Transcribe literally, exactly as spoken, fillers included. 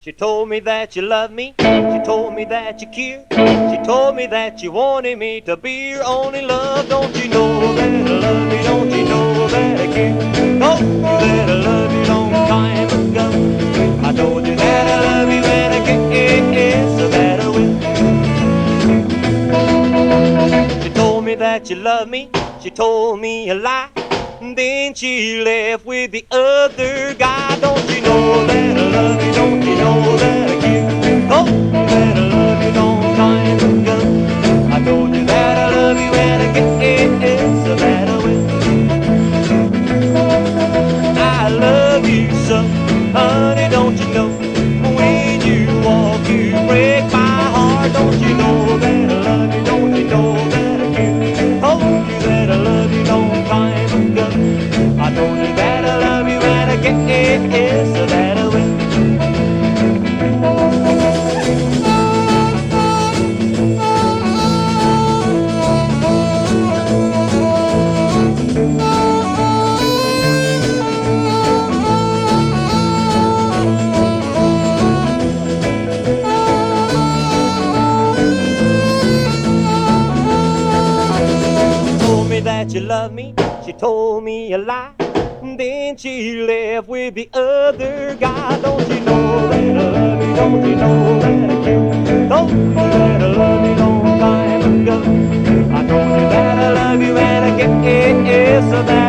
She told me that you love me. She told me that you care. She told me that you wanted me to be your only love. Don't you know that I love you? Don't you know that I care? Told you that I love you long time ago. I told you that I love you and I care, so that I will. She told me that you love me. She told me a lie. Then she left with the other guy. Don't you know that I love you? Don't you know that I care? Told you that I love you long time ago. I told you that I love you and I care, so that I will. I love you so, honey, don't you know? When you walk, you break my heart. Don't you know that I love you? Don't you know that I care? Told you that I love you long time ago. I told you that I love you and I care, so that I will. That you love me, she told me a lie. Then she left with the other guy. Don't you know that I love you? Don't you know that I care? Told you that I love you long time ago. I told you that I love you and I care, so that